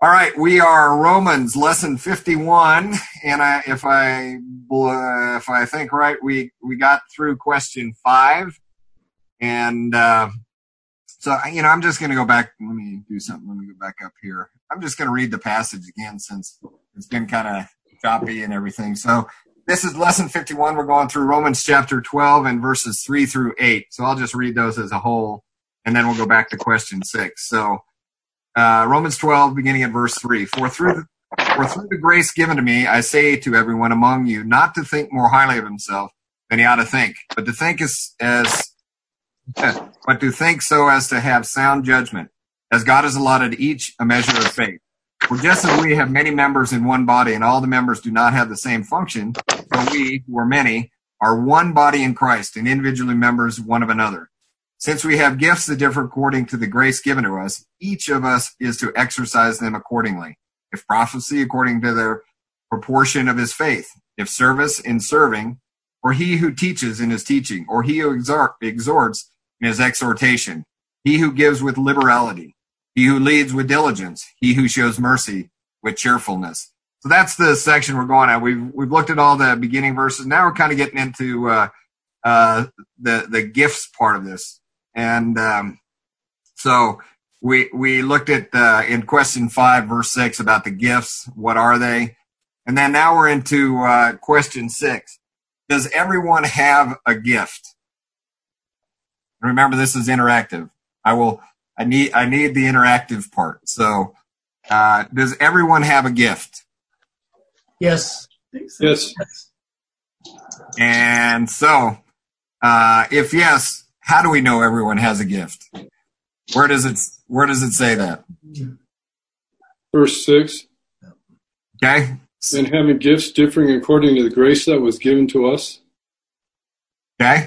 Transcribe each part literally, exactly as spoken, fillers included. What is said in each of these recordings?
All right, we are Romans lesson fifty-one, and I, if I uh, if I think right, we we got through question five, and uh, so you know I'm just going to go back. Let me do something. Let me go back up here. I'm just going to read the passage again since it's been kind of choppy and everything. So this is lesson fifty-one. We're going through Romans chapter twelve and verses three through eight. So I'll just read those as a whole, and then we'll go back to question six. So. Uh, Romans twelve, beginning at verse three. For through, the, for through the grace given to me, I say to everyone among you, not to think more highly of himself than he ought to think, but to think as, as but to think so as to have sound judgment, as God has allotted each a measure of faith. For just as we have many members in one body, and all the members do not have the same function, so we, who are many, are one body in Christ, and individually members one of another. Since we have gifts that differ according to the grace given to us, each of us is to exercise them accordingly. If prophecy, according to the proportion of his faith. If service, in serving. Or he who teaches, in his teaching. Or he who exhort, exhorts, in his exhortation. He who gives with liberality. He who leads with diligence. He who shows mercy with cheerfulness. So that's the section we're going at. We've, we've looked at all the beginning verses. Now we're kind of getting into uh, uh, the, the gifts part of this. And um, so we we looked at uh, in question five, verse six, about the gifts. What are they? And then now we're into uh, question six. Does everyone have a gift? Remember, this is interactive. I will. I need. I need the interactive part. So, uh, does everyone have a gift? Yes. Yes. And so, uh, if yes. How do we know everyone has a gift? Where does it Where does it say that? Verse six. Okay. And having gifts differing according to the grace that was given to us. Okay.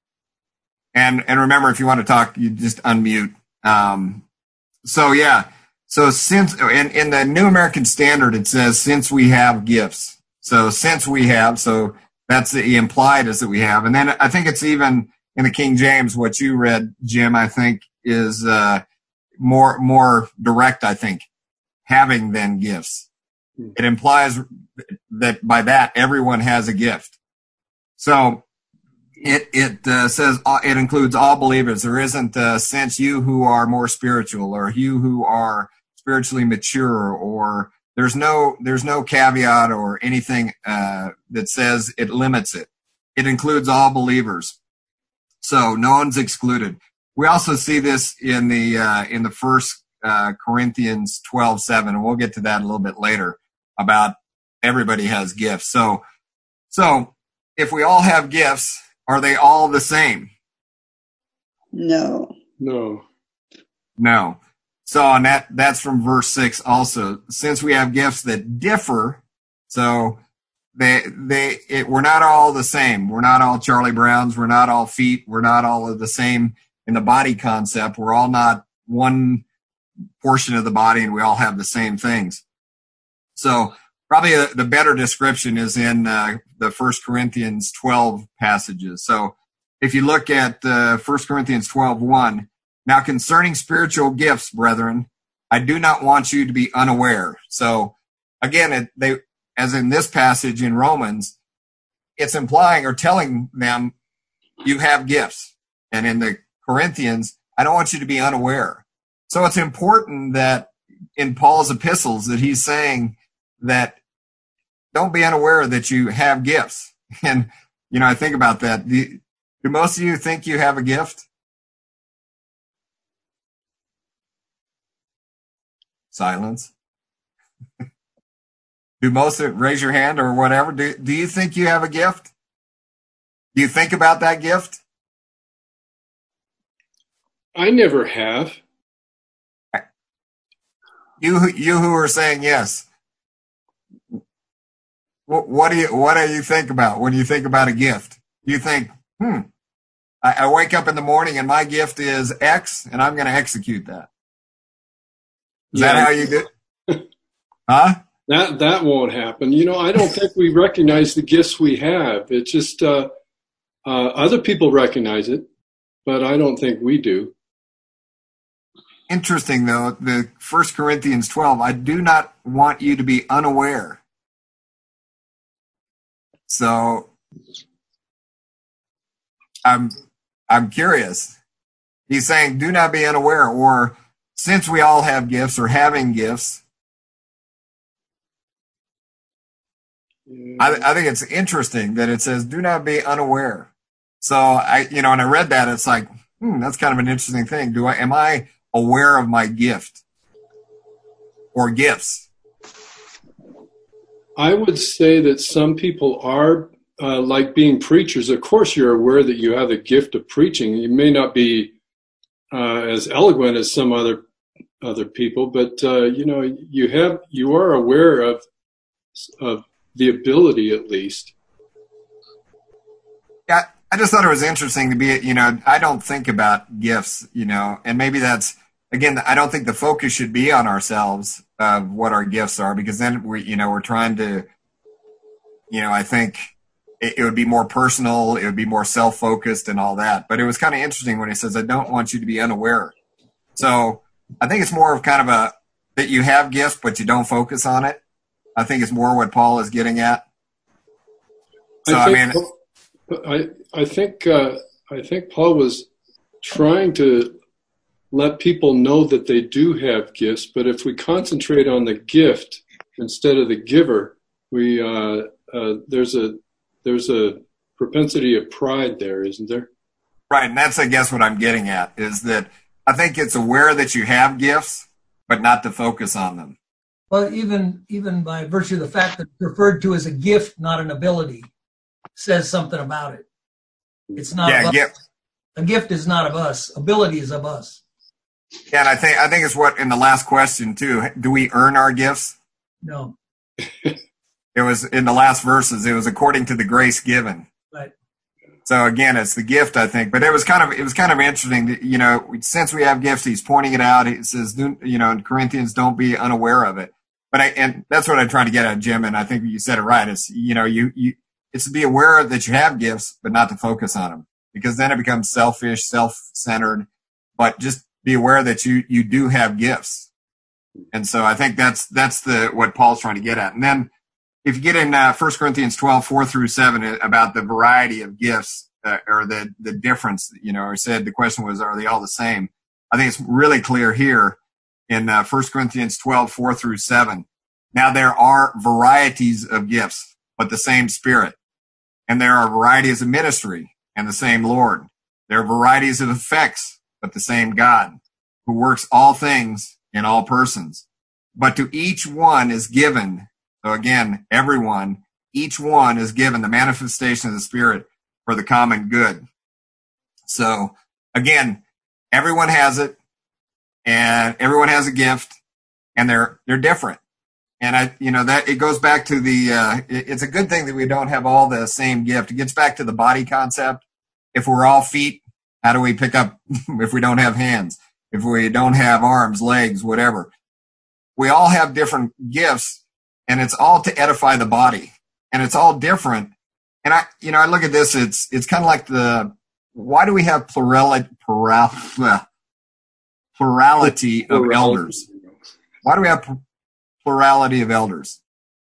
And and remember, if you want to talk, you just unmute. Um, so yeah. So since in in the New American Standard, it says since we have gifts. So since we have, so that's the implied is that we have, and then I think it's even. In the King James, what you read, Jim, I think is uh, more more direct, I think, having than gifts. It implies that by that, everyone has a gift. So it it uh, says uh, it includes all believers. There isn't uh, since you who are more spiritual or you who are spiritually mature, or there's no there's no caveat or anything uh, that says it limits it. It includes all believers. So no one's excluded. We also see this in the uh, in the first uh, Corinthians twelve seven, and we'll get to that a little bit later about everybody has gifts. So so if we all have gifts, are they all the same? No. No. No. So and that that's from verse six also. Since we have gifts that differ, so They, they, it, we're not all the same. We're not all Charlie Browns. We're not all feet. We're not all of the same in the body concept. We're all not one portion of the body, and we all have the same things. So probably the, the better description is in uh, the First Corinthians twelve passages. So if you look at uh, First Corinthians twelve one, now concerning spiritual gifts, brethren, I do not want you to be unaware. So again, it, they. As in this passage in Romans, it's implying or telling them you have gifts. And in the Corinthians, I don't want you to be unaware. So it's important that in Paul's epistles that he's saying that don't be unaware that you have gifts. And, you know, I think about that. Do, do most of you think you have a gift? Silence. Do most of it, raise your hand or whatever. Do, do you think you have a gift? Do you think about that gift? I never have. You, you who are saying yes. What, what do you, what do you think about when you think about a gift? You think, hmm, I, I wake up in the morning and my gift is X and I'm going to execute that. Is yeah. that how you do? Huh? That that won't happen. You know, I don't think we recognize the gifts we have. It's just uh, uh, other people recognize it, but I don't think we do. interesting, though, the First Corinthians twelve, I do not want you to be unaware. So I'm I'm curious. He's saying, do not be unaware, or since we all have gifts or having gifts. Yeah. I, I think it's interesting that it says, do not be unaware. So I, you know, and I read that, it's like, hmm, that's kind of an interesting thing. Do I, am I aware of my gift or gifts? I would say that some people are uh, like being preachers. Of course, you're aware that you have the gift of preaching. You may not be uh, as eloquent as some other other people, but uh, you know, you have you are aware of of the ability, at least. Yeah, I just thought it was interesting to be. You know, I don't think about gifts. You know, and maybe that's again. I don't think the focus should be on ourselves of what our gifts are, because then we, you know, we're trying to. You know, I think it, it would be more personal. It would be more self-focused and all that. But it was kind of interesting when he says, "I don't want you to be unaware." So I think it's more of kind of a that you have gifts, but you don't focus on it. I think it's more what Paul is getting at. So I, think, I mean, I I think uh, I think Paul was trying to let people know that they do have gifts, but if we concentrate on the gift instead of the giver, we uh, uh, there's a there's a propensity of pride there, isn't there? Right, and that's, I guess, what I'm getting at, is that I think it's aware that you have gifts, but not to focus on them. Well, even even by virtue of the fact that it's referred to as a gift, not an ability, says something about it. It's not yeah, of us. Gift. A gift is not of us. Ability is of us. Yeah, and I think I think it's what in the last question too. Do we earn our gifts? No. It was in the last verses. It was according to the grace given. Right. So again, it's the gift, I think. But it was kind of it was kind of interesting. That, you know, since we have gifts, he's pointing it out. He says, you know, in Corinthians, don't be unaware of it. But I and that's what I'm trying to get at, Jim. And I think you said it right. It's you know, you you it's to be aware that you have gifts, but not to focus on them, because then it becomes selfish, self-centered. But just be aware that you you do have gifts. And so I think that's that's the what Paul's trying to get at. And then if you get in uh, First Corinthians twelve, four through seven, about the variety of gifts uh, or the, the difference, you know, or said the question was, are they all the same? I think it's really clear here in uh, First Corinthians twelve, four through seven. Now there are varieties of gifts, but the same Spirit. And there are varieties of ministry and the same Lord. There are varieties of effects, but the same God, who works all things in all persons. But to each one is given, so again, everyone, each one is given the manifestation of the Spirit for the common good. So again, everyone has it, and everyone has a gift, and they're they're different. And I, you know, that it goes back to the. Uh, it, it's a good thing that we don't have all the same gift. It gets back to the body concept. If we're all feet, how do we pick up if we don't have hands? If we don't have arms, legs, whatever? We all have different gifts, and it's all to edify the body, and it's all different. And I, you know, I look at this. It's it's kind of like the why do we have plurality plural, plurality of plurality. elders? Why do we have plurality of elders?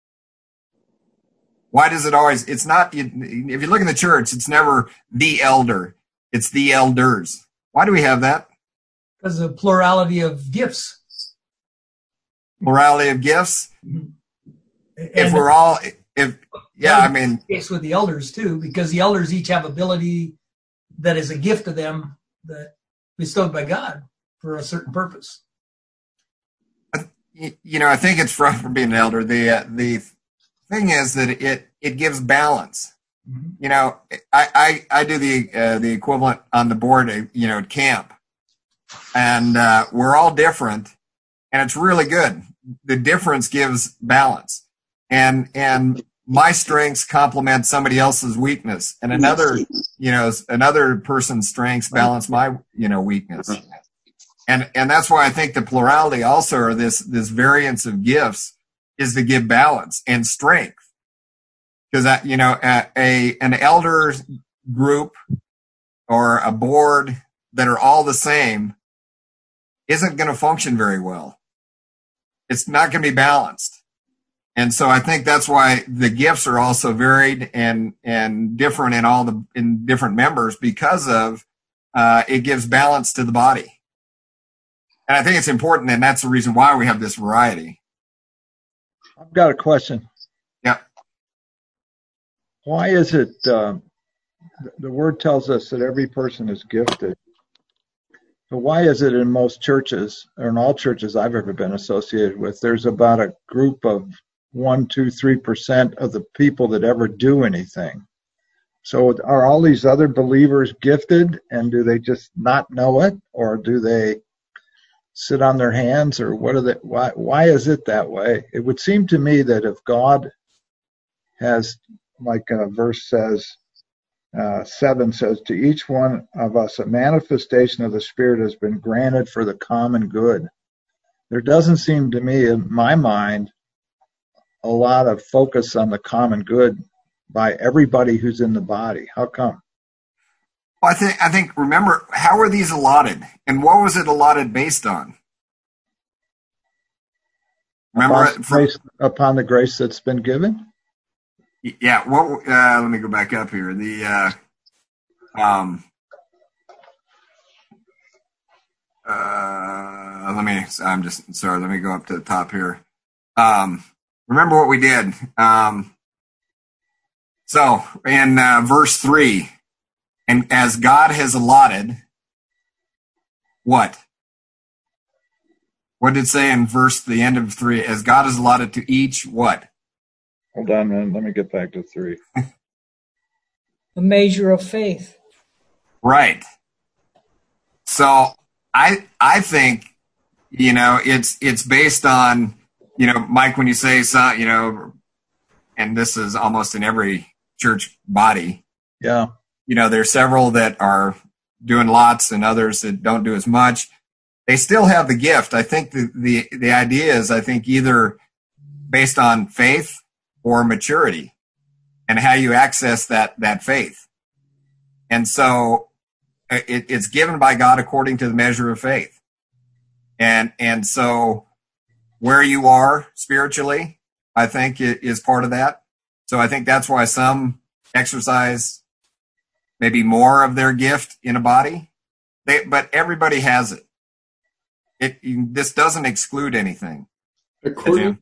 Why does it always? It's not. If you look in the church, it's never the elder. It's the elders. Why do we have that? Because of plurality of gifts. Plurality of gifts. Mm-hmm. If we're all, if yeah, I mean, case with the elders too, because the elders each have ability that is a gift to them that bestowed by God for a certain purpose. You know, I think it's from, from being an elder. The uh, the thing is that it it gives balance. Mm-hmm. You know, I I, I do the uh, the equivalent on the board, you know, at camp, and uh, we're all different, and it's really good. The difference gives balance, and and my strengths complement somebody else's weakness, and another, you know, another person's strengths balance my, you know, weakness. And and that's why I think the plurality also, or this this variance of gifts, is to give balance and strength. Because you know, a, a an elder group or a board that are all the same, isn't going to function very well. It's not going to be balanced. And so I think that's why the gifts are also varied and, and different in all the, in different members, because of, uh, it gives balance to the body. And I think it's important, and that's the reason why we have this variety. I've got a question. Yeah. Why is it, uh, the word tells us that every person is gifted. So why is it in most churches, or in all churches I've ever been associated with, there's about a group of one, two, three percent of the people that ever do anything? So are all these other believers gifted, and do they just not know it, or do they sit on their hands, or what are they? Why? Why is it that way? It would seem to me that if God has, like uh, verse says, uh, seven says, to each one of us a manifestation of the Spirit has been granted for the common good. There doesn't seem to me, in my mind, a lot of focus on the common good by everybody who's in the body. How come? Well, I think, I think, remember, how are these allotted? And what was it allotted based on? Remember, upon, from, grace, upon the grace that's been given? Yeah. What, uh, let me go back up here. The, uh, um, uh, let me, I'm just, sorry, let me go up to the top here. Um, remember what we did. Um, so in uh, verse three, and as God has allotted, what? What did it say in verse, the end of three? As God has allotted to each what? Hold on, man. Let me get back to three. A measure of faith. Right. So I I think, you know, it's it's based on, you know, Mike, when you say, so, you know, and this is almost in every church body. Yeah. You know, there's several that are doing lots and others that don't do as much. They still have the gift. I think the, the, the idea is, I think, either based on faith or maturity and how you access that, that faith. And so it, it's given by God according to the measure of faith. And, and so where you are spiritually, I think, is part of that. So I think that's why some exercise maybe more of their gift in a body, they, but everybody has it. It, this doesn't exclude anything. According,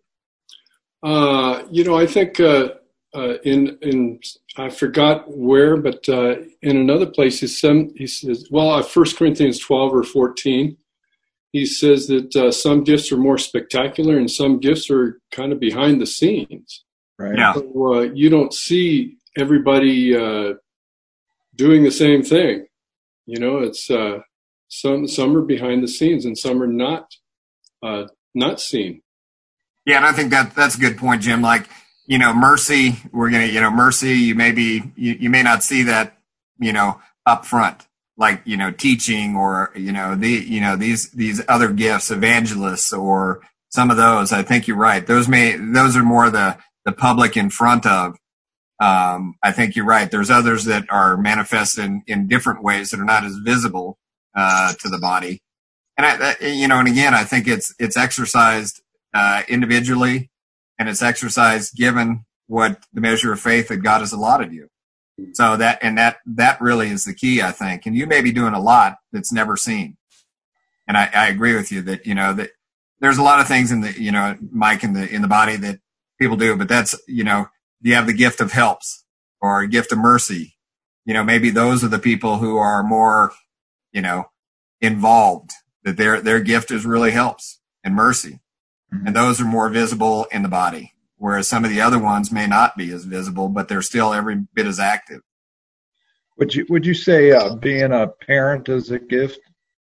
uh, you know, I think uh, uh, in in I forgot where, but uh, in another place he says, he says, well, uh, First Corinthians twelve or fourteen, he says that uh, some gifts are more spectacular and some gifts are kind of behind the scenes. Right. Yeah. So uh, you don't see everybody uh, doing the same thing. You know, it's uh, some some are behind the scenes and some are not uh, not seen. Yeah, and I think that that's a good point, Jim. Like, you know, mercy, we're gonna, you know, mercy. You may be, you, you may not see that, you know, up front, like, you know, teaching or, you know, the, you know, these these other gifts, evangelists or some of those. I think you're right. Those may those are more the the public in front of. Um, I think you're right. There's others that are manifested in, in different ways that are not as visible uh, to the body. And I, that, you know, and again, I think it's it's exercised uh, individually, and it's exercised given what the measure of faith that God has allotted you. So that and that that really is the key, I think. And you may be doing a lot that's never seen. And I, I agree with you that, you know, that there's a lot of things in the, you know, Mike, in the in the body that people do, but that's, you know, you have the gift of helps or a gift of mercy. You know, maybe those are the people who are more, you know, involved, that their, their gift is really helps and mercy. Mm-hmm. And those are more visible in the body, whereas some of the other ones may not be as visible, but they're still every bit as active. Would you, would you say uh, being a parent is a gift?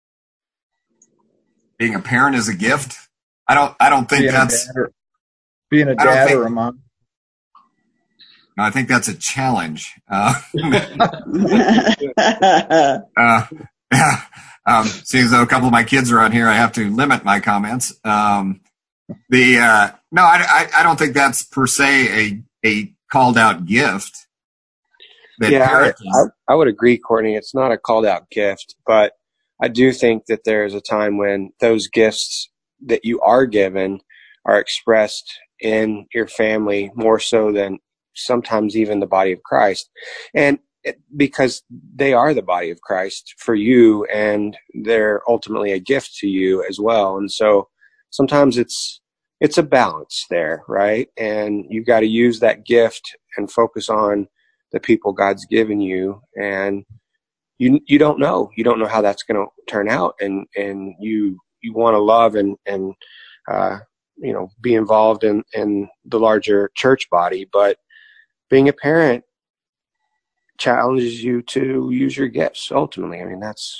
Being a parent is a gift? I don't, I don't think being that's, a or, being a dad think, or a mom. I think that's a challenge. Uh, uh, um, seems though a couple of my kids are on here, I have to limit my comments. Um, the uh, no, I, I, I don't think that's per se a a called out gift. Yeah, I, I, I would agree, Courtney. It's not a called out gift, but I do think that there is a time when those gifts that you are given are expressed in your family more so than sometimes even the body of Christ. And it, because they are the body of Christ for you, and they're ultimately a gift to you as well. And so sometimes it's, it's a balance there, right? And you've got to use that gift and focus on the people God's given you. And you, you don't know, you don't know how that's going to turn out. And, and you, you want to love and, and, uh, you know, be involved in, in the larger church body, but being a parent challenges you to use your gifts ultimately. I mean, that's,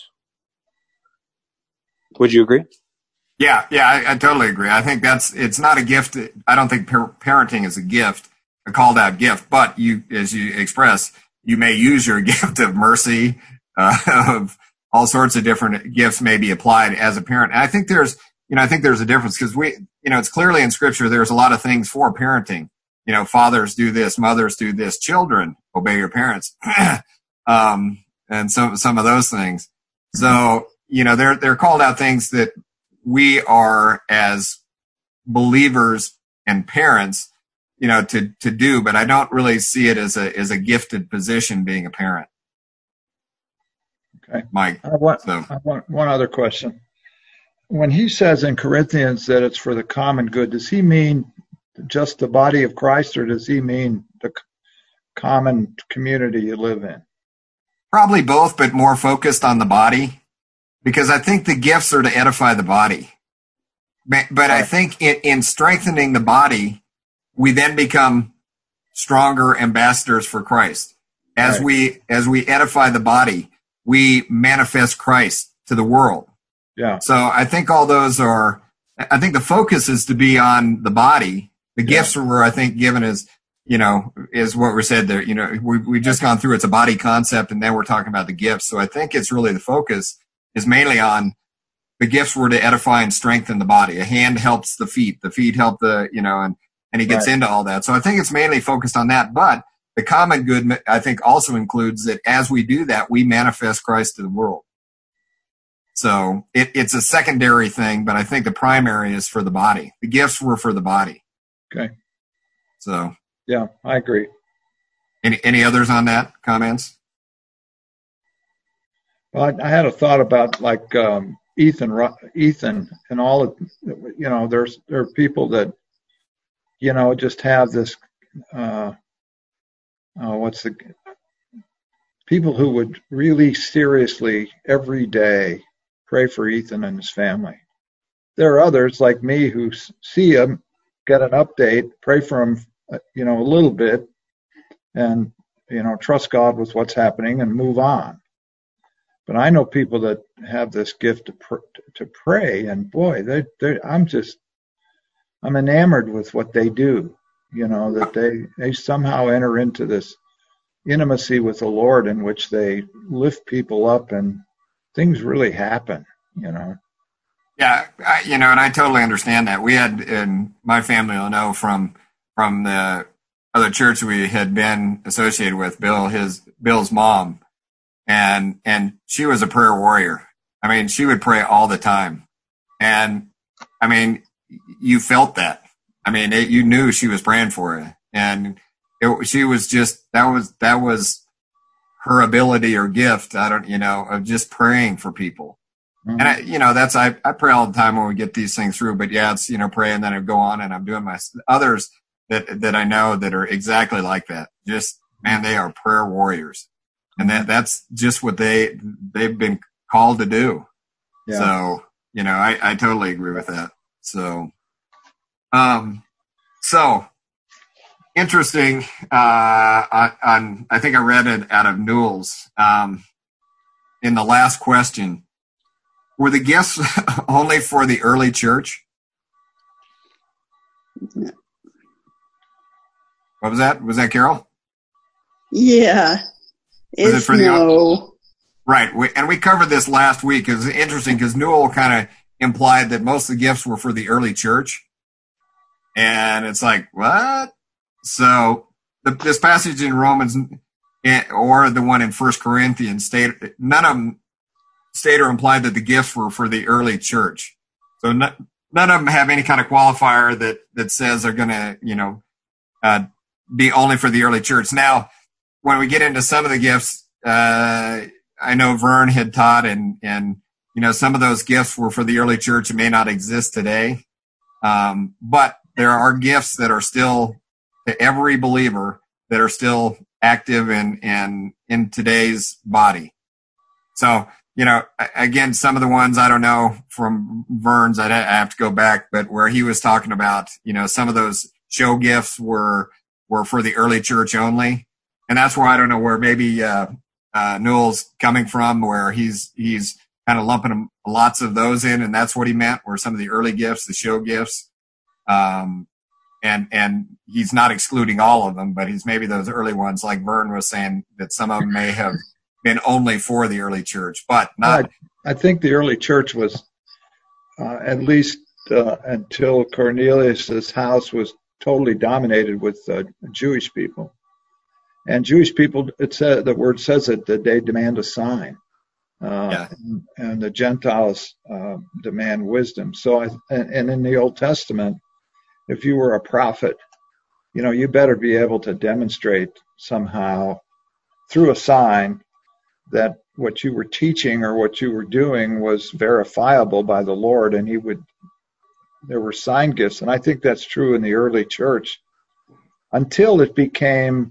would you agree? Yeah, yeah, I, I totally agree. I think that's, it's not a gift. I don't think par- parenting is a gift, a called out gift, but you, as you express, you may use your gift of mercy, uh, of all sorts of different gifts may be applied as a parent. And I think there's, you know, I think there's a difference because we, you know, it's clearly in scripture, there's a lot of things for parenting. You know, fathers do this, mothers do this, children obey your parents. um, and some, some of those things. So, you know, they're, they're called out things that we are as believers and parents, you know, to, to do, but I don't really see it as a, as a gifted position being a parent. Okay. Mike. I want, so. I want one other question. When he says in Corinthians that it's for the common good, does he mean just the body of Christ, or does he mean the common community you live in? Probably both, but more focused on the body, because I think the gifts are to edify the body. But, but right. I think in, in strengthening the body, we then become stronger ambassadors for Christ. As right. we, as we edify the body, we manifest Christ to the world. Yeah. So I think all those are, I think the focus is to be on the body. The yeah. gifts were, I think, given as, you know, is what we said there. You know, we, we've just gone through, it's a body concept, and then we're talking about the gifts. So I think it's really the focus is mainly on the gifts were to edify and strengthen the body. A hand helps the feet. The feet help the, you know, and, and he gets right. into all that. So I think it's mainly focused on that. But the common good, I think, also includes that as we do that, we manifest Christ to the world. So it, it's a secondary thing, but I think the primary is for the body. The gifts were for the body. Okay. So. Yeah, I agree. Any any others on that? Comments? Well, I, I had a thought about like um, Ethan, Ethan, and all of, you know, there's there are people that, you know, just have this. Uh, uh, what's the people who would really seriously every day pray for Ethan and his family. There are others like me who see him, get an update, pray for him, you know, a little bit, and, you know, trust God with what's happening and move on. But I know people that have this gift to pr- to pray, and boy, they they I'm just I'm enamored with what they do. You know, that they they somehow enter into this intimacy with the Lord in which they lift people up and things really happen. You know. Yeah, I, you know, and I totally understand that. We had in my family, I know from from the other church we had been associated with, Bill, his Bill's mom. And, and she was a prayer warrior. I mean, she would pray all the time. And I mean, you felt that. I mean, it, you knew she was praying for you. And it, she was just, that was, that was her ability or gift. I don't, you know, of just praying for people. Mm-hmm. And I, you know, that's, I, I pray all the time when we get these things through, but yeah, it's, you know, pray and then I go on and I'm doing my others that, that I know that are exactly like that. Just, man, they are prayer warriors. And that, that's just what they, they've been called to do. Yeah. So, you know, I, I totally agree with that. So, um, so interesting, uh, on, on I think I read it out of Newell's, um, in the last question, were the gifts only for the early church? What was that? Was that Carol? Yeah. It's it for the, no. Right. We, and we covered this last week. It was interesting because Newell kind of implied that most of the gifts were for the early church. And it's like, what? So the, this passage in Romans or the one in First Corinthians state none of them state or imply that the gifts were for the early church. So no, none of them have any kind of qualifier that, that says they're going to, you know, uh, be only for the early church. Now, when we get into some of the gifts, uh, I know Vern had taught, and, and, you know, some of those gifts were for the early church. It may not exist today. Um, but there are gifts that are still to every believer that are still active in, in, in today's body. So, you know, again, some of the ones I don't know from Vern's, I'd have to go back, but where he was talking about, you know, some of those show gifts were, were for the early church only. And that's where I don't know where maybe, uh, uh, Newell's coming from, where he's, he's kind of lumping them, lots of those in. And that's what he meant, were some of the early gifts, the show gifts. Um, and, and he's not excluding all of them, but he's maybe those early ones, like Vern was saying, that some of them may have been only for the early church, but not. I, I think the early church was, uh, at least, uh, until Cornelius's house was totally dominated with, uh, Jewish people. And Jewish people, it said, the word says it, that they demand a sign. Uh, yeah. and, and the Gentiles, uh, demand wisdom. So, I, and, and in the Old Testament, if you were a prophet, you know, you better be able to demonstrate somehow through a sign that what you were teaching or what you were doing was verifiable by the Lord, and he would, there were sign gifts. And I think that's true in the early church until it became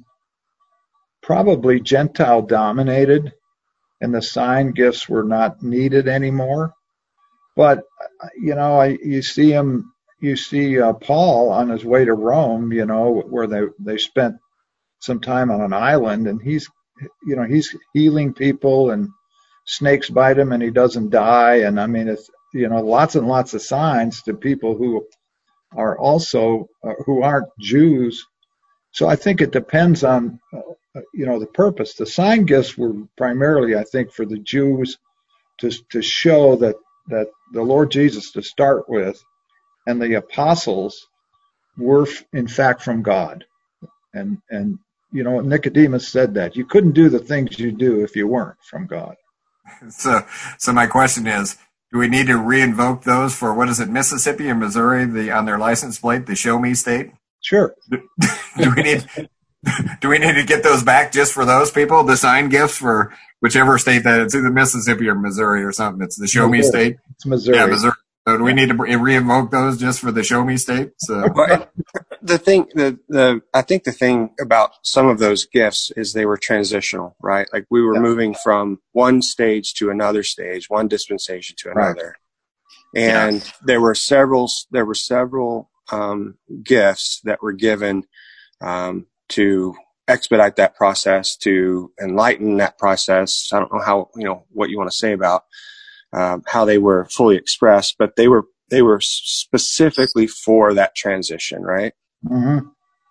probably Gentile dominated and the sign gifts were not needed anymore. But, you know, I, you see him, you see uh, Paul on his way to Rome, you know, where they, they spent some time on an island, and he's, you know, he's healing people and snakes bite him and he doesn't die. And I mean, it's, you know, lots and lots of signs to people who are also, uh, who aren't Jews. So I think it depends on, uh, you know, the purpose. The sign gifts were primarily, I think, for the Jews to to show that, that the Lord Jesus to start with and the apostles were in fact from God. And, and, you know, Nicodemus said that you couldn't do the things you do if you weren't from God. So, so my question is, do we need to re-invoke those for, what is it, Mississippi and Missouri, the, on their license plate, the Show Me State? Sure. Do, do we need, do we need to get those back just for those people? The sign gifts for whichever state that it's either Mississippi or Missouri or something. It's the Show Missouri. Me State. It's Missouri. Yeah, Missouri. So do we need to re-invoke those just for the Show Me State? So the thing, the the I think the thing about some of those gifts is they were transitional, right? Like we were yeah. moving from one stage to another stage, one dispensation to another, right. and yeah. there were several. There were several um, gifts that were given um, to expedite that process, to enlighten that process. I don't know how you know what you want to say about. Um, how they were fully expressed, but they were they were specifically for that transition, right? Mm-hmm.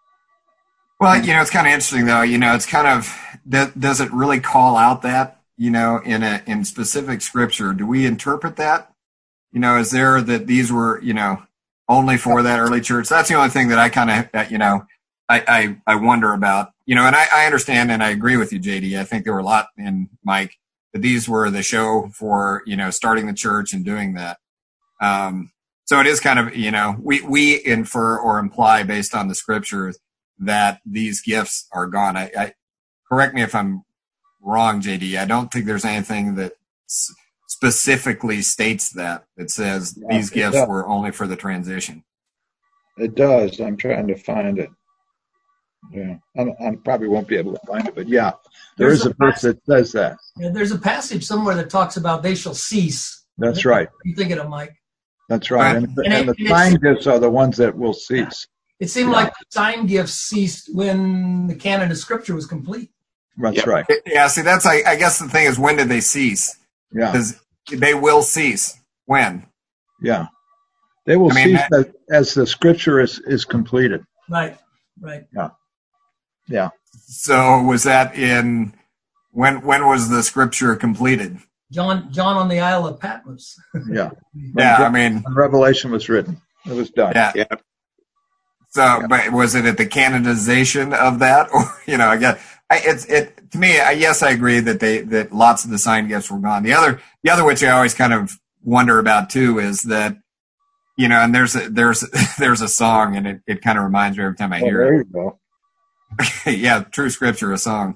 Well, you know, it's kind of interesting, though. You know, it's kind of that, does it really call out that, you know, in a in specific scripture? Do we interpret that? You know, is there that these were, you know, only for that early church? That's the only thing that I kind of, you know, I, I I wonder about. You know, and I, I understand and I agree with you, J D. I think there were a lot in Mike. That these were the show for, you know, starting the church and doing that. Um, so it is kind of, you know, we, we infer or imply based on the scriptures that these gifts are gone. I, I correct me if I'm wrong, J D. I don't think there's anything that s- specifically states that, that says yeah, these gifts does. were only for the transition. It does. I'm trying to find it. Yeah, I, I probably won't be able to find it, but yeah, there there's is a, a verse that says that. Yeah, there's a passage somewhere that talks about they shall cease. That's right. What are you thinking of, Mike? That's right. And, and, and it, the sign gifts are the ones that will cease. It seemed yeah. like the sign gifts ceased when the canon of Scripture was complete. That's yeah. right. Yeah, see, that's, I, I guess the thing is, when did they cease? Yeah. Because they will cease. When? Yeah. They will I mean, cease that, as, as the Scripture is, is completed. Right, right. Yeah. Yeah. So was that in when? When was the scripture completed? John, John on the Isle of Patmos. Yeah. Yeah. I mean, when Revelation was written, it was done. Yeah. yeah. So, yeah. but was it at the canonization of that, or you know, I guess I, it's it to me. I, yes, I agree that they that lots of the sign gifts were gone. The other, the other which I always kind of wonder about too is that, you know, and there's a, there's there's a song, and it, it kind of reminds me every time I Oh, hear there it. you go. Yeah, true scripture, a song.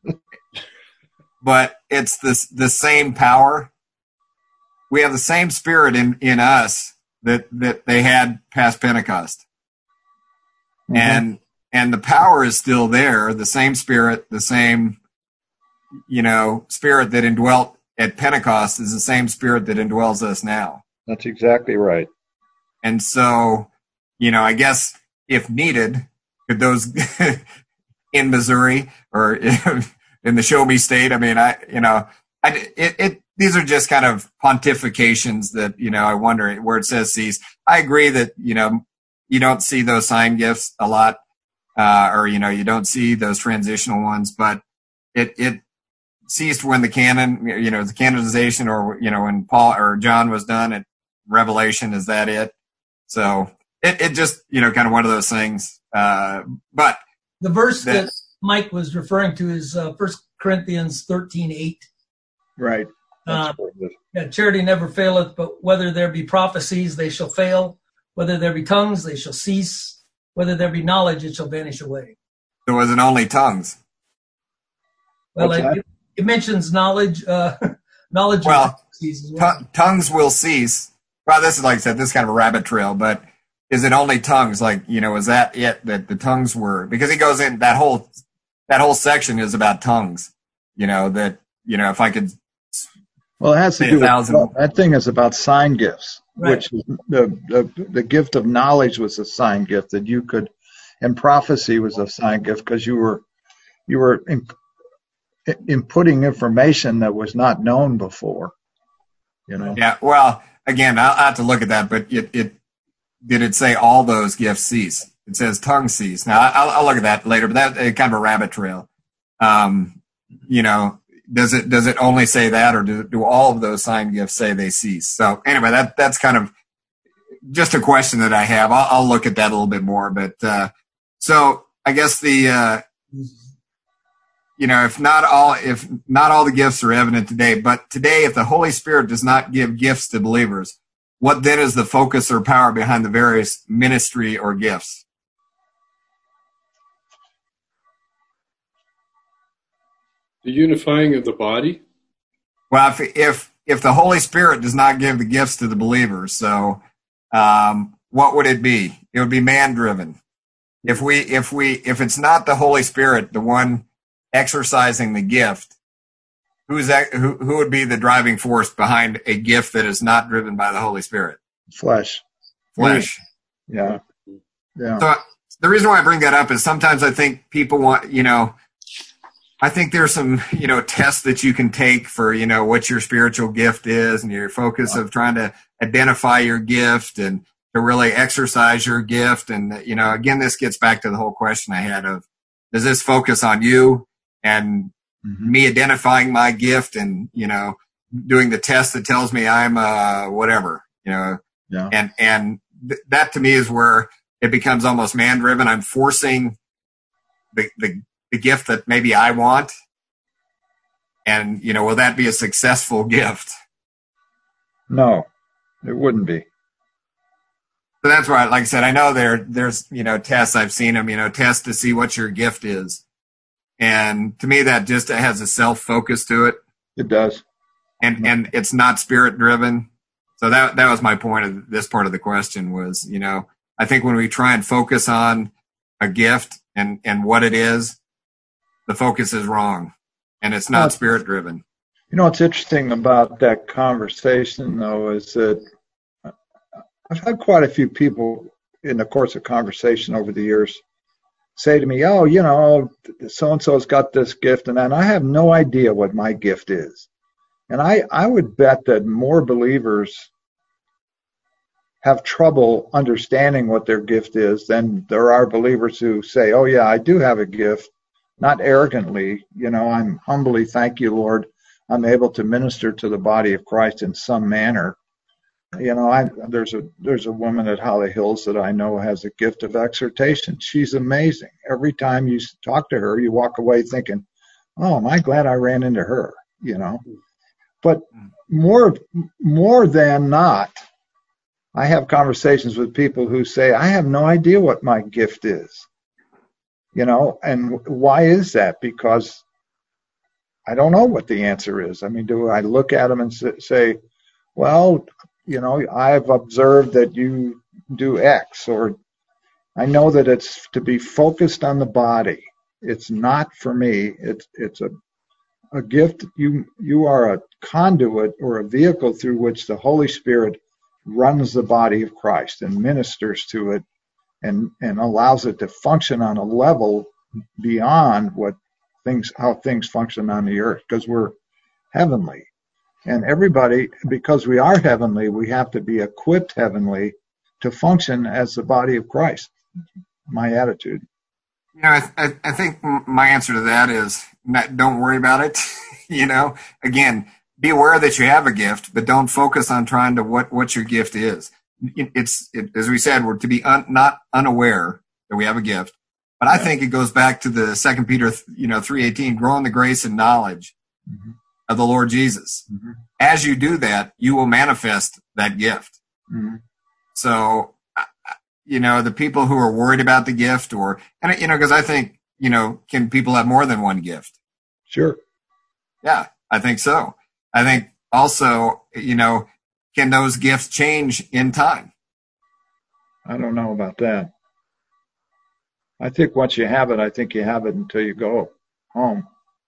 But it's this the same power. We have the same spirit in, in us that, that they had past Pentecost. Mm-hmm. And and the power is still there, the same spirit, the same, you know, spirit that indwelt at Pentecost is the same spirit that indwells us now. That's exactly right. And so, you know, I guess if needed, could those in Missouri or in the Show Me State, I mean, I, you know, I, it, it, these are just kind of pontifications that, you know, I wonder where it says cease. I agree that, you know, you don't see those sign gifts a lot, uh, or, you know, you don't see those transitional ones, but it, it ceased when the canon, you know, the canonization or, you know, when Paul or John was done at Revelation. Is that it? So it, it just, you know, kind of one of those things. Uh, but the verse that, that Mike was referring to is uh, First Corinthians thirteen eight. Right. Uh, yeah, charity never faileth, but whether there be prophecies, they shall fail. Whether there be tongues, they shall cease. Whether there be knowledge, it shall vanish away. So was it only tongues? Well, it, it mentions knowledge. Uh, knowledge. Well, cease as well. T- tongues will cease. Well, this is like I said, this is kind of a rabbit trail, but is it only tongues? Like, you know, is that it that the tongues were? Because he goes in that whole that whole section is about tongues. You know that you know if I could. Well, it has to do with that thing is about sign gifts, right. Which the, the the gift of knowledge was a sign gift that you could, and prophecy was a sign gift because you were you were in, inputting information that was not known before. You know. Yeah. Well, again, I'll have to look at that, but it, it did it say all those gifts cease? It says tongue cease. Now I'll, I'll look at that later, but that's kind of a rabbit trail. Um, you know. Does it does it only say that, or do, do all of those sign gifts say they cease? So anyway, that that's kind of just a question that I have. I'll, I'll look at that a little bit more. But uh, so I guess the uh, you know if not all if not all the gifts are evident today, but today if the Holy Spirit does not give gifts to believers, what then is the focus or power behind the various ministry or gifts? The unifying of the body? Well, if, if if the Holy Spirit does not give the gifts to the believers, so um, what would it be? It would be man-driven. If we if we if it's not the Holy Spirit, the one exercising the gift, who's that, who who would be the driving force behind a gift that is not driven by the Holy Spirit? Flesh. Flesh. Yeah. Yeah. So the reason why I bring that up is sometimes I think people want, you know. I think there's some, you know, tests that you can take for, you know, what your spiritual gift is and your focus of trying to identify your gift and to really exercise your gift. And, you know, again, this gets back to the whole question I had of, does this focus on you and mm-hmm. me identifying my gift and, you know, doing the test that tells me I'm uh, whatever, you know, yeah. and, and th- that to me is where it becomes almost man driven. I'm forcing the, the, the gift that maybe I want. And, you know, will that be a successful gift? No, it wouldn't be. So that's right. Like I said, I know there, there's, you know, tests, I've seen them, you know, tests to see what your gift is. And to me, that just has a self-focus to it. It does. And, and it's not spirit driven. So that, that was my point of this part of the question was, you know, I think when we try and focus on a gift and, and what it is, the focus is wrong and it's not spirit driven. You know, what's interesting about that conversation though, is that I've had quite a few people in the course of conversation over the years say to me, oh, you know, so-and-so's got this gift and then I have no idea what my gift is. And I, I would bet that more believers have trouble understanding what their gift is than there are believers who say, oh yeah, I do have a gift. Not arrogantly, you know, I'm humbly, thank you, Lord, I'm able to minister to the body of Christ in some manner. you know, I there's a there's a woman at Holly Hills that I know has a gift of exhortation. She's amazing. Every time you talk to her, you walk away thinking, "Oh, am I glad I ran into her?" You know. But more more than not, I have conversations with people who say, "I have no idea what my gift is." You know, and why is that? Because I don't know what the answer is. I mean, do I look at them and say, well, you know, I've observed that you do X, or I know that it's to be focused on the body. It's not for me. It's it's a a gift. You you are a conduit or a vehicle through which the Holy Spirit runs the body of Christ and ministers to it and, and allows it to function on a level beyond what things how things function on the earth, because we're heavenly. And everybody, because we are heavenly, we have to be equipped heavenly to function as the body of Christ. My attitude. You know, I, I, I think my answer to that is not, don't worry about it. You know, again, be aware that you have a gift, but don't focus on trying to what, what your gift is. It, it's, it, as we said, we're to be un, not unaware that we have a gift. But I yeah. think it goes back to the Second Peter, you know, three eighteen, grow in the grace and knowledge mm-hmm. of the Lord Jesus. Mm-hmm. As you do that, you will manifest that gift. Mm-hmm. So, you know, the people who are worried about the gift, or, and you know, because I think, you know, can people have more than one gift? Sure. Yeah, I think so. I think also, you know, can those gifts change in time? I don't know about that. I think once you have it, I think you have it until you go home.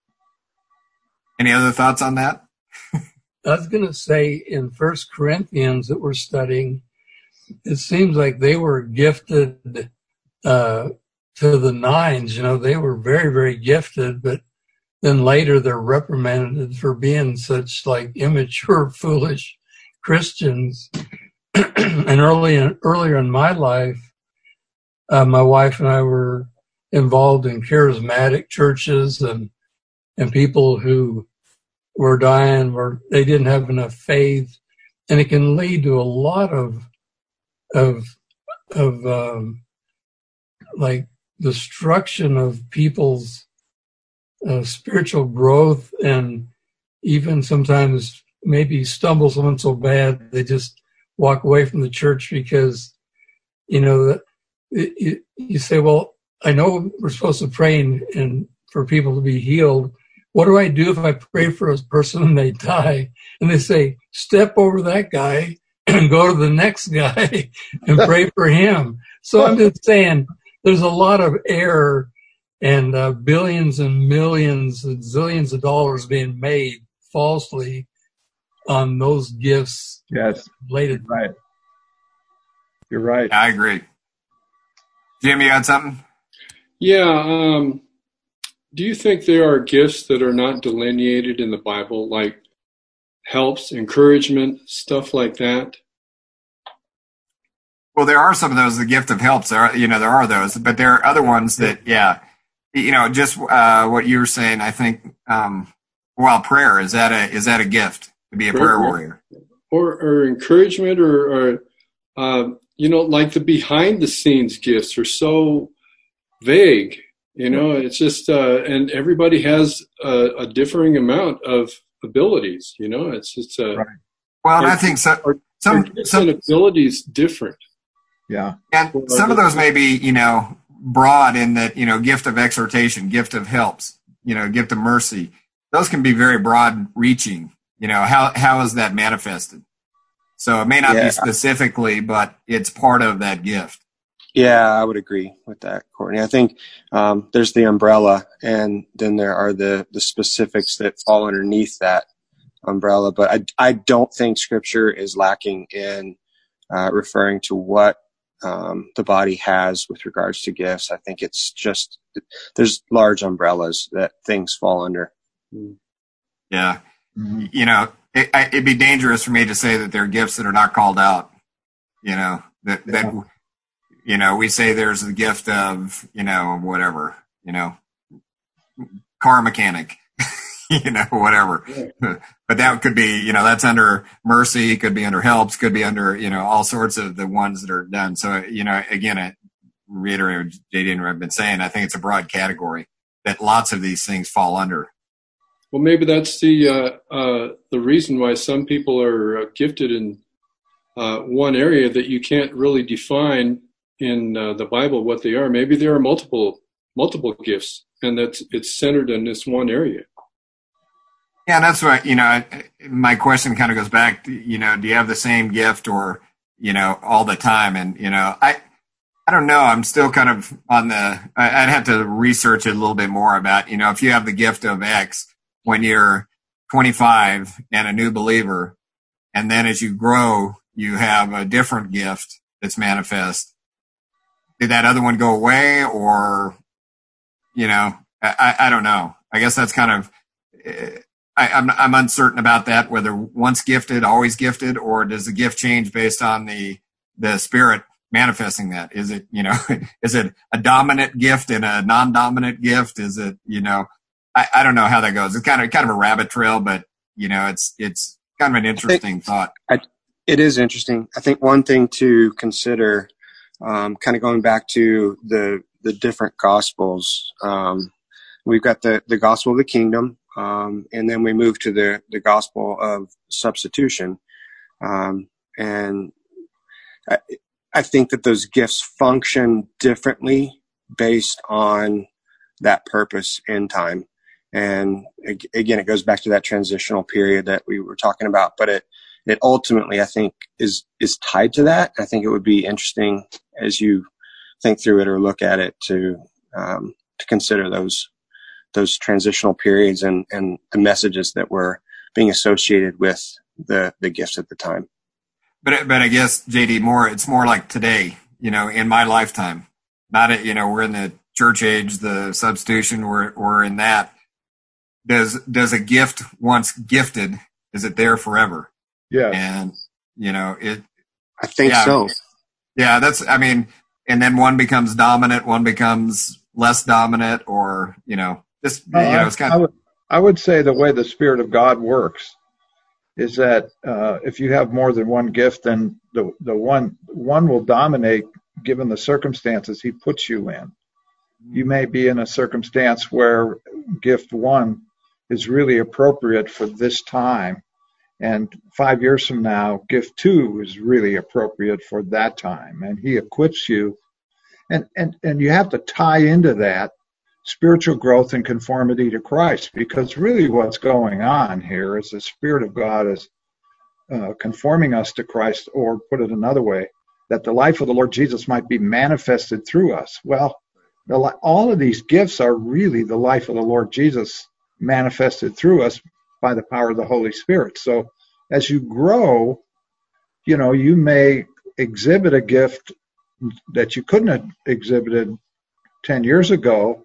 Any other thoughts on that? I was going to say in First Corinthians that we're studying, it seems like they were gifted uh, to the nines. You know, they were very, very gifted, but then later they're reprimanded for being such like immature, foolish Christians. And early in, earlier in my life, uh, my wife and I were involved in charismatic churches, and and people who were dying were they didn't have enough faith, and it can lead to a lot of of of um, like destruction of people's uh, spiritual growth, and even sometimes maybe stumble someone so bad they just walk away from the church because, you know, that you, you say, well, I know we're supposed to pray and, and for people to be healed. What do I do if I pray for a person and they die? And they say, step over that guy and go to the next guy and pray for him. So I'm just saying there's a lot of error and uh, billions and millions and zillions of dollars being made falsely on those gifts. Yes. Related. You're right. You're right. I agree. Jim, you had something? Yeah. Um, do you think there are gifts that are not delineated in the Bible, like helps, encouragement, stuff like that? Well, there are some of those, the gift of helps. There are, you know, there are those, but there are other ones that, yeah, you know, just uh, what you were saying. I think, um, well, prayer is that a is that a gift to be a prayer, prayer warrior, or or encouragement, or, or uh, you know, like the behind the scenes gifts are so vague. You know, it's just, uh, and everybody has a, a differing amount of abilities. You know, it's just uh, right. Well, and I think so. Our, some our some abilities different. Yeah, and some of those may be, you know, broad in that, you know, gift of exhortation, gift of helps, you know, gift of mercy. Those can be very broad reaching. You know, how how is that manifested? So it may not yeah. be specifically, but it's part of that gift. Yeah, I would agree with that, Courtney. I think um, there's the umbrella, and then there are the, the specifics that fall underneath that umbrella. But I, I don't think Scripture is lacking in uh, referring to what um, the body has with regards to gifts. I think it's just there's large umbrellas that things fall under. Yeah. Mm-hmm. You know, it, it'd be dangerous for me to say that there are gifts that are not called out, you know, that, yeah. that you know, we say there's the gift of, you know, whatever, you know, car mechanic, you know, whatever. Yeah. but that could be, you know, that's under mercy, could be under helps, could be under, you know, all sorts of the ones that are done. So, you know, again, I reiterate what J D and I've been saying. I think it's a broad category that lots of these things fall under. Well, maybe that's the uh, uh, the reason why some people are uh, gifted in uh, one area that you can't really define in uh, the Bible what they are. Maybe there are multiple multiple gifts, and that's it's centered in this one area. Yeah, that's right. You know, my question kind of goes back to, you know, do you have the same gift or, you know, all the time? And, you know, I, I don't know. I'm still kind of on the, I'd have to research it a little bit more about, you know, if you have the gift of X when you're twenty-five and a new believer, and then as you grow, you have a different gift that's manifest. Did that other one go away, or, you know, I, I don't know. I guess that's kind of, I, I'm, I'm uncertain about that, whether once gifted, always gifted, or does the gift change based on the, the Spirit manifesting that? Is it, you know, is it a dominant gift and a non-dominant gift? Is it, you know, I, I don't know how that goes. It's kind of, kind of a rabbit trail, but, you know, it's, it's kind of an interesting I thought. I, it is interesting. I think one thing to consider, um, kind of going back to the, the different gospels, um, we've got the, the gospel of the kingdom. Um, and then we move to the, the gospel of substitution. Um, and I, I think that those gifts function differently based on that purpose in time. And again, it goes back to that transitional period that we were talking about, but it, it ultimately, I think, is, is tied to that. I think it would be interesting as you think through it or look at it to, um, to consider those those transitional periods and, and the messages that were being associated with the, the gifts at the time. But, but I guess, J D, more, it's more like today, you know, in my lifetime, not, a, you know, we're in the church age, the substitution, we're, we're in that. Does, does a gift once gifted, is it there forever? Yeah. And, you know, it, I think yeah, so. Yeah. That's, I mean, and then one becomes dominant, one becomes less dominant, or, you know, This, you know, it's kind of, I, would, I would say the way the Spirit of God works is that uh, if you have more than one gift, then the the one one will dominate given the circumstances He puts you in. You may be in a circumstance where gift one is really appropriate for this time, and five years from now, gift two is really appropriate for that time, and He equips you, and and and you have to tie into that spiritual growth and conformity to Christ, because really what's going on here is the Spirit of God is uh, conforming us to Christ, or put it another way, that the life of the Lord Jesus might be manifested through us. Well, the, all of these gifts are really the life of the Lord Jesus manifested through us by the power of the Holy Spirit. So as you grow, you know, you may exhibit a gift that you couldn't have exhibited ten years ago,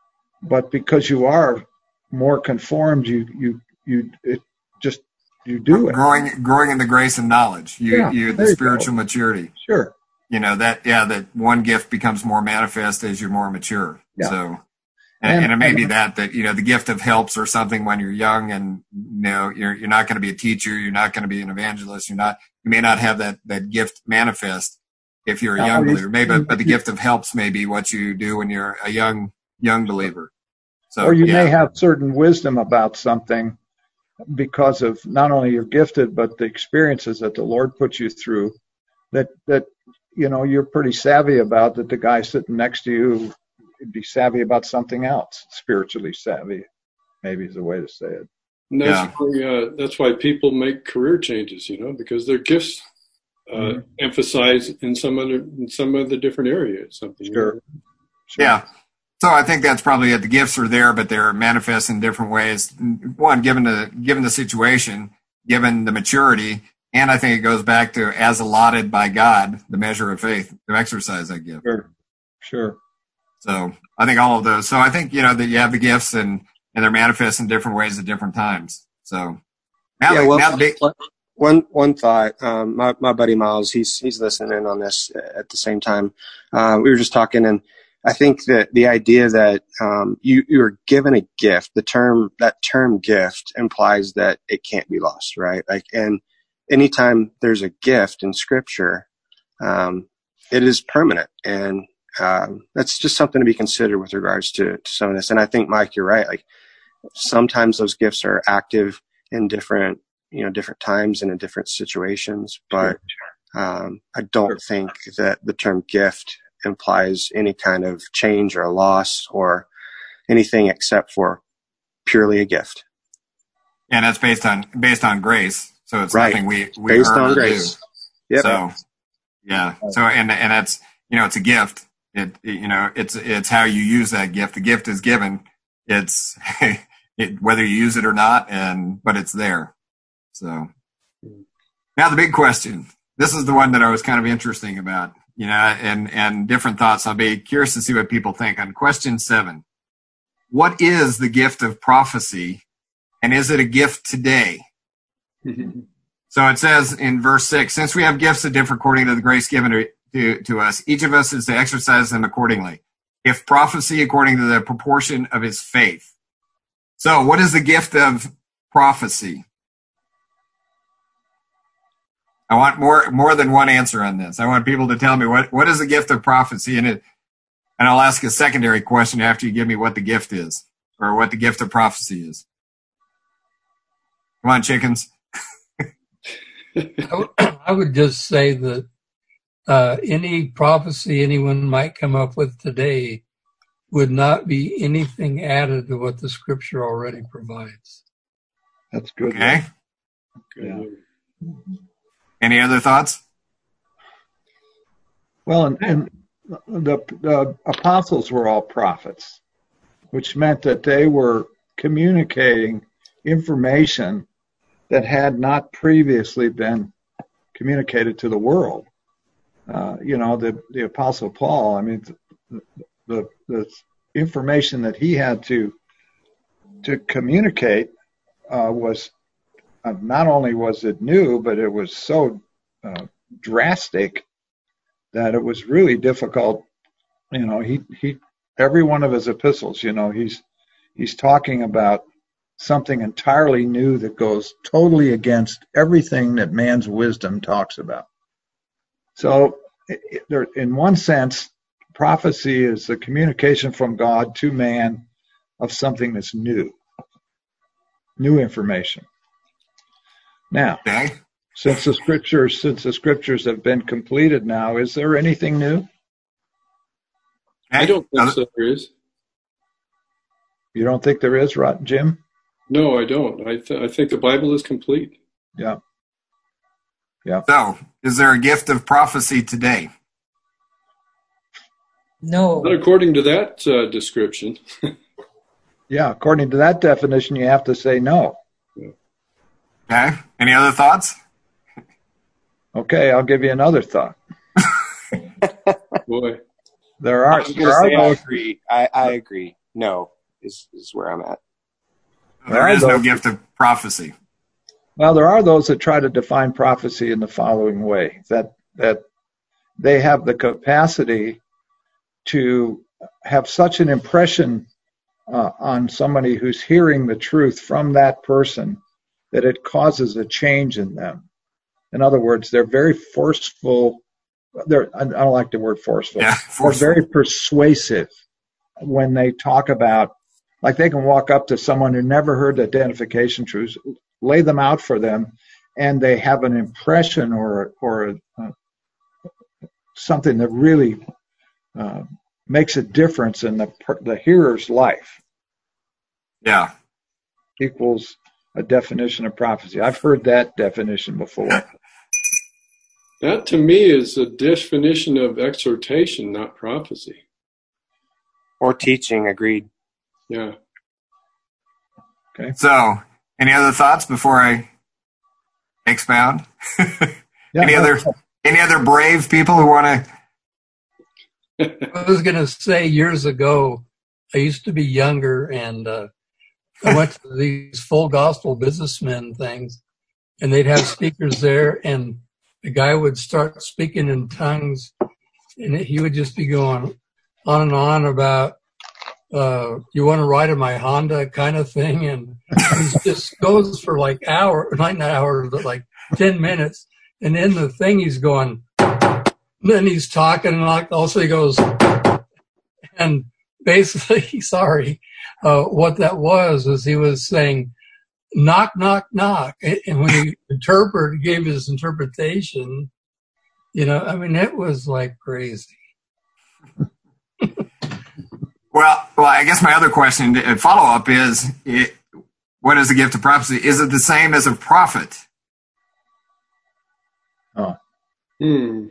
but because you are more conformed, you you you it just you do it. Growing growing in the grace and knowledge, you yeah, you the spiritual go. maturity. Sure. You know that yeah that one gift becomes more manifest as you're more mature. Yeah. So, and, and, and it may and, be that that you know the gift of helps or something when you're young, and you know you're you're not going to be a teacher, you're not going to be an evangelist, you're not you may not have that that gift manifest if you're a no, young believer. Maybe but, but the gift of helps may be what you do when you're a young young believer. So, or you yeah. may have certain wisdom about something because of not only you're gifted, but the experiences that the Lord puts you through that, that you know, you're pretty savvy about, that the guy sitting next to you would be savvy about something else, spiritually savvy, maybe is the way to say it. And that's, yeah. why, uh, that's why people make career changes, you know, because their gifts uh, mm-hmm. emphasize in some other in some other different areas. Something. Sure. sure. Yeah. So I think that's probably it. The gifts are there, but they're manifest in different ways. One, given the given the situation, given the maturity, and I think it goes back to as allotted by God, the measure of faith to exercise that gift. Sure, sure. So I think all of those. So I think you know that you have the gifts and and they're manifest in different ways at different times. So now, yeah, they, well, now they, one one thought. Um, my my buddy Miles, he's he's listening on this at the same time. Uh, we were just talking and. I think that the idea that um, you you're given a gift, the term that term gift implies that it can't be lost, right? Like, and anytime there's a gift in Scripture, um, it is permanent, and um, that's just something to be considered with regards to, to some of this. And I think, Mike, you're right. Like, sometimes those gifts are active in different, you know, different times and in different situations, but um, I don't think that the term gift implies any kind of change or a loss or anything except for purely a gift. And that's based on based on grace. So it's right. nothing we, we based earn on or grace. do. Yep. So yeah. So and and that's, you know, it's a gift. It, it you know, it's it's how you use that gift. The gift is given. It's it, whether you use it or not, and but it's there. So now the big question. This is the one that I was kind of interesting about, you know, and, and different thoughts. I'll be curious to see what people think on question seven. What is the gift of prophecy, and is it a gift today? So it says in verse six, since we have gifts that differ according to the grace given to, to, to us, each of us is to exercise them accordingly. If prophecy, according to the proportion of his faith. So what is the gift of prophecy? I want more more than one answer on this. I want people to tell me what, what is the gift of prophecy, and it, and I'll ask a secondary question after you give me what the gift is, or what the gift of prophecy is. Come on, chickens. I, w- I would just say that uh, any prophecy anyone might come up with today would not be anything added to what the Scripture already provides. That's good. Okay. Yeah. Any other thoughts? Well, and, and the, the apostles were all prophets, which meant that they were communicating information that had not previously been communicated to the world. Uh, you know, the, the Apostle Paul, I mean, the, the, the information that he had to to communicate uh, was uh, not only was it new, but it was so uh, drastic that it was really difficult. You know, he, he every one of his epistles, you know, he's he's talking about something entirely new that goes totally against everything that man's wisdom talks about. So, it, it, there, in one sense, prophecy is the communication from God to man of something that's new, new information. Now, Okay. since the scriptures, since the scriptures have been completed now, is there anything new? Okay. I don't think Other- so, there is. You don't think there is, Rod, Jim? No, I don't. I, th- I think the Bible is complete. Yeah. So, is there a gift of prophecy today? No. Not according to that uh, description. Yeah, according to that definition, you have to say no. Okay. Any other thoughts? Okay, I'll give you another thought. Boy. There I are, was there going to are say I those, agree. I, I agree. No, is, is where I'm at. There are is no those- gift of prophecy. well, there are those that try to define prophecy in the following way, that that they have the capacity to have such an impression uh, on somebody who's hearing the truth from that person that it causes a change in them. In other words, they're very forceful. They're, I don't like the word forceful. Yeah, They're forceful. very persuasive when they talk about, like they can walk up to someone who never heard the identification truths, lay them out for them, and they have an impression or or uh, something that really uh, makes a difference in the the hearer's life. Yeah. Equals a definition of prophecy. I've heard that definition before. That to me is a definition of exhortation, not prophecy. Or teaching, agreed. Yeah. So, any other thoughts before I expound? Yeah, any no, other any other brave people who want to? I was going to say years ago, I used to be younger, and uh, I went to these full gospel businessmen things, and they'd have speakers there, and the guy would start speaking in tongues, and he would just be going, on and on about, uh, you want to ride in my Honda kind of thing. And it just goes for like hours, not hours, but like ten minutes. And in the thing, he's going, then he's talking, and like also he goes, and basically, sorry, uh, what that was was he was saying, knock, knock, knock. And when he interpreted, gave his interpretation, you know, I mean, it was like crazy. well, well, I guess my other question, follow up, is it, what is the gift of prophecy? Is it the same as a prophet? Oh. Hmm.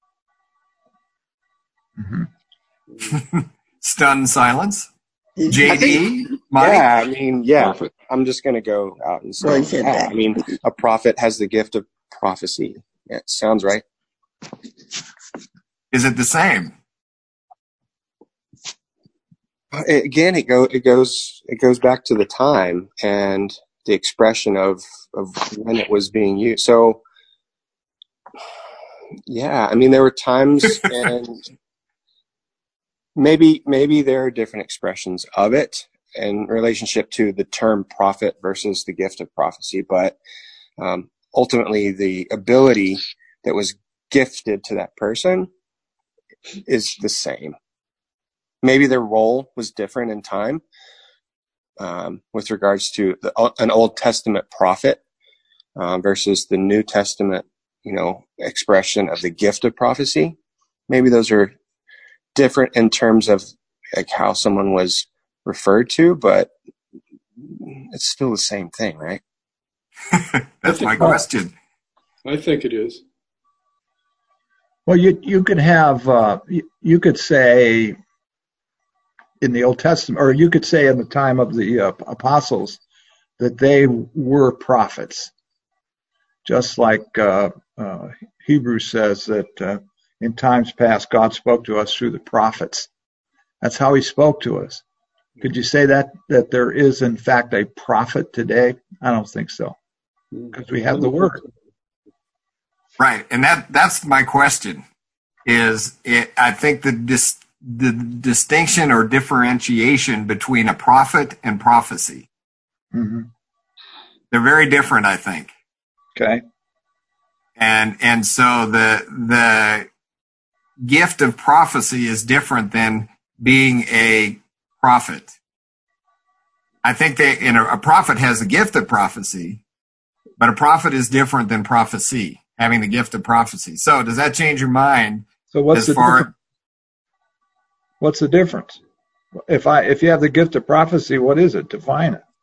Mm-hmm. Stunned silence. J D? Yeah, I mean, yeah. Prophet. I'm just going to go out and say, Well, he said yeah, that. I mean, a prophet has the gift of prophecy. Yeah, it sounds right. Is it the same? It, again, it go it goes it goes back to the time and the expression of of when it was being used. So, yeah, I mean, there were times and. Maybe maybe there are different expressions of it in relationship to the term prophet versus the gift of prophecy, but um, ultimately the ability that was gifted to that person is the same. Maybe their role was different in time um, with regards to the, an Old Testament prophet uh, versus the New Testament, you know, expression of the gift of prophecy. Maybe those are different in terms of like how someone was referred to, but it's still the same thing, right? That's my question. I think it is. Well, you you could have uh, you, you could say in the Old Testament, or you could say in the time of the uh, apostles, that they were prophets, just like uh, uh, Hebrews says that uh, in times past God spoke to us through the prophets. That's how He spoke to us. Could you say that that there is in fact a prophet today? I don't think so, because we have the Word. Right, and that that's my question. Is it, I think the dis, the distinction or differentiation between a prophet and prophecy. Mm-hmm. They're very different, I think. Okay. And and so the the gift of prophecy is different than being a prophet. I think that you know, a prophet has a gift of prophecy, but a prophet is different than prophecy, having the gift of prophecy. So does that change your mind? So what's as the far difference? What's the difference? If I if you have the gift of prophecy, what is it? Define it.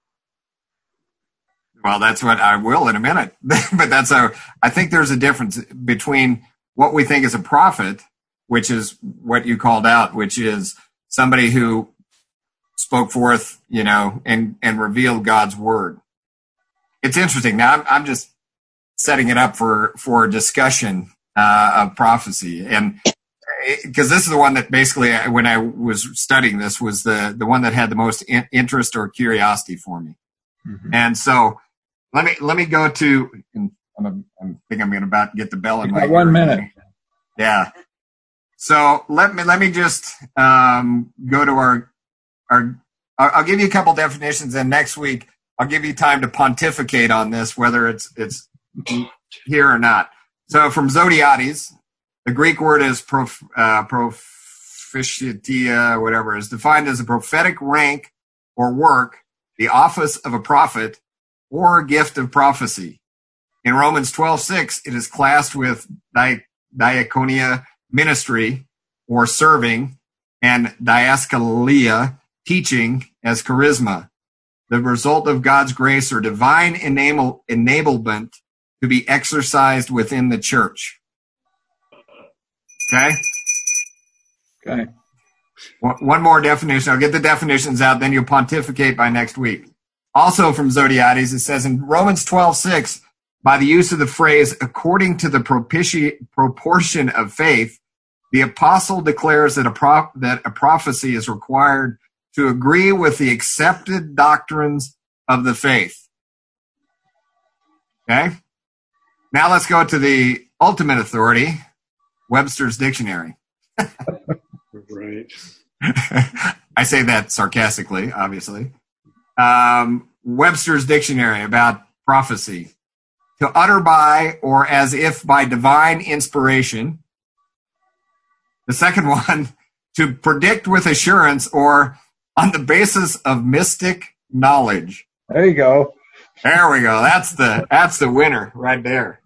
Well, that's what I will in a minute. But that's a, I think there's a difference between what we think is a prophet, which is what you called out, which is somebody who spoke forth, you know, and, and revealed God's word. It's interesting. Now I'm, I'm just setting it up for, for a discussion uh, of prophecy. And because this is the one that basically, when I was studying this, was the, the one that had the most in, interest or curiosity for me. Mm-hmm. And so let me, let me go to, I'm, a, I think I'm going to about get the bell in my ear. One minute. Yeah. So let me, let me just um, go to our, our, I'll give you a couple definitions, and next week I'll give you time to pontificate on this, whether it's, it's here or not. So from Zodiates, the Greek word is prof, uh, prophetia, whatever, is defined as a prophetic rank or work, the office of a prophet, or gift of prophecy. In Romans twelve six, it is classed with di- diaconia, ministry, or serving, and diaskolia, teaching, as charisma, the result of God's grace or divine enable- enablement to be exercised within the church. Okay? Okay. One more definition. I'll get the definitions out, then you'll pontificate by next week. Also from Zodiates, it says in Romans twelve six, by the use of the phrase, according to the propiti- proportion of faith, the apostle declares that a, pro- that a prophecy is required to agree with the accepted doctrines of the faith. Okay? Now let's go to the ultimate authority, Webster's Dictionary. Right. I say that sarcastically, obviously. Um, Webster's Dictionary about prophecy. To utter by or as if by divine inspiration. The second one, to predict with assurance or on the basis of mystic knowledge. There you go. There we go. That's the that's the winner right there.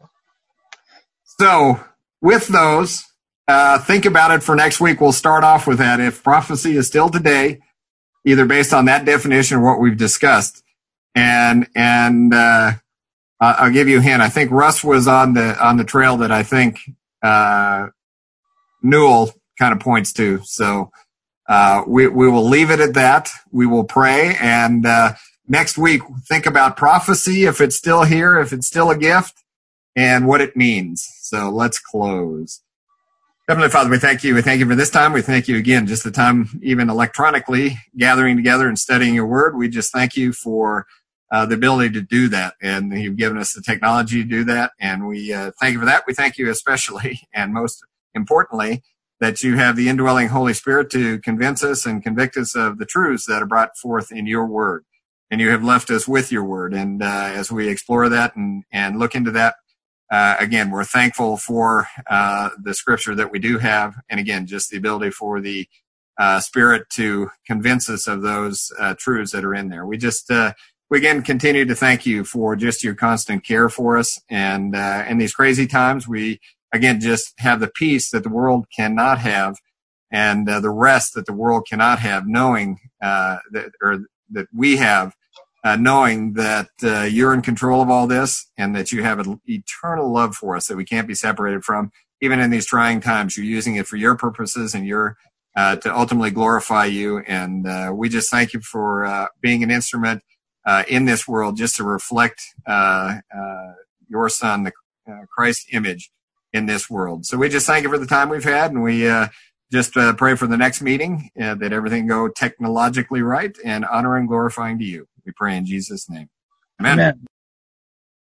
So with those, uh, think about it for next week. We'll start off with that. If prophecy is still today, either based on that definition or what we've discussed, and and uh, I'll give you a hint. I think Russ was on the on the trail that I think uh, Newell kind of points to. So uh, we we will leave it at that. We will pray, and uh, next week think about prophecy, if it's still here, if it's still a gift, and what it means. So let's close. Heavenly Father, we thank you. We thank you for this time. We thank you again, just the time, even electronically, gathering together and studying your word. We just thank you for uh, the ability to do that. And you've given us the technology to do that. And we uh, thank you for that. We thank you especially, and most importantly, that you have the indwelling Holy Spirit to convince us and convict us of the truths that are brought forth in your word. And you have left us with your word. And uh, as we explore that and, and look into that, Uh, again, we're thankful for uh, the scripture that we do have. And again, just the ability for the uh, Spirit to convince us of those uh, truths that are in there. We just, uh, we again, continue to thank you for just your constant care for us. And uh, in these crazy times, we, again, just have the peace that the world cannot have and uh, the rest that the world cannot have, knowing uh, that, or that we have, Uh, knowing that uh, you're in control of all this and that you have an eternal love for us that we can't be separated from. Even in these trying times, you're using it for your purposes and you're uh, to ultimately glorify you. And uh, we just thank you for uh, being an instrument uh, in this world just to reflect uh, uh, your Son, the uh, Christ image in this world. So we just thank you for the time we've had, and we uh, just uh, pray for the next meeting uh, that everything go technologically right and honor and glorifying to you. We pray in Jesus' name. Amen. Amen.